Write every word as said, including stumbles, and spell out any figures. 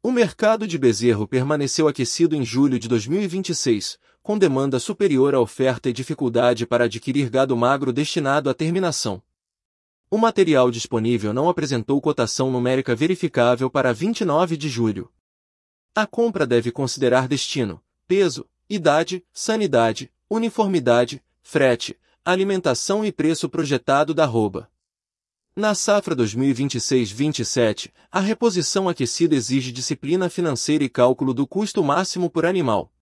O mercado de bezerro permaneceu aquecido em julho de dois mil e vinte e seis, com demanda superior à oferta e dificuldade para adquirir gado magro destinado à terminação. O material disponível não apresentou cotação numérica verificável para vinte e nove de julho. A compra deve considerar destino, peso, idade, sanidade, uniformidade, frete, alimentação e preço projetado da arroba. Na safra dois mil e vinte e seis vinte e sete, a reposição aquecida exige disciplina financeira e cálculo do custo máximo por animal.